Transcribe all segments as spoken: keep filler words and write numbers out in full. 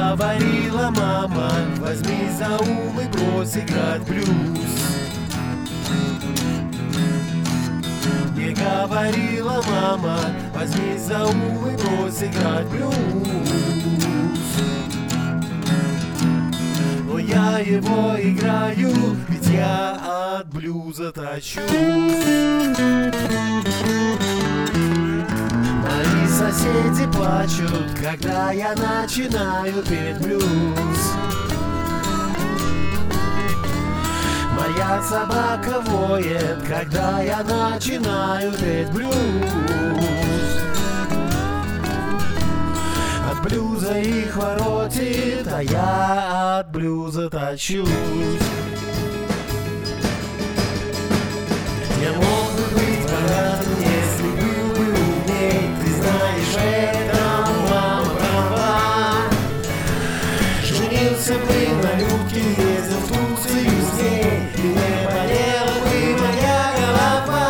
говорила мама, возьми за ум и брось играть в блюз. Не говорила мама, возьми за ум и брось играть в блюз. Но я его играю, ведь я от блюза тащусь. Мои соседи плачут, когда я начинаю петь блюз. Моя собака воет, когда я начинаю петь блюз. От блюза их воротит, а я от блюза тащусь. Я мог бы быть богатым, если был бы умней. Ты знаешь, это мама права. Женился бы на Людке, ездил в Турцию с ней, и не болела бы моя голова.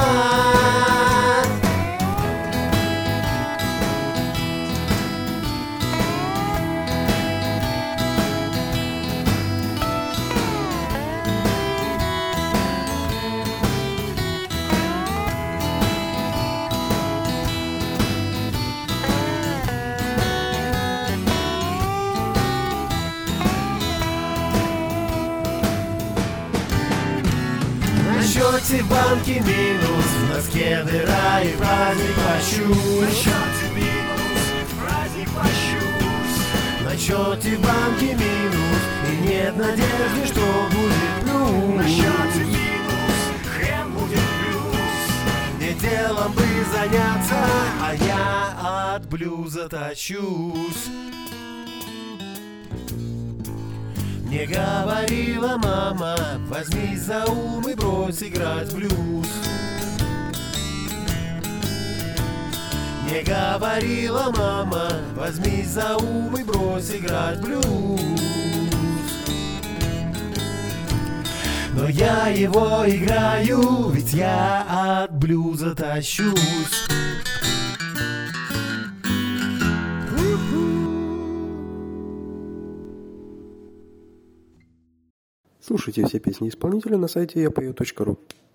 На счете в банке минус, в носке дыра и праздник пощусь. На счете в банке минус, и нет надежды, что будет плюс. На счете минус, хрен будет плюс. Мне делом бы заняться, а я от блюза тащусь. Мне говорила мама, возьми за ум и брось играть в блюз. Мне говорила мама, возьми за ум и брось играть в блюз. Но я его играю, ведь я от блюза тащусь. Слушайте все песни исполнителя на сайте я пою точка ру.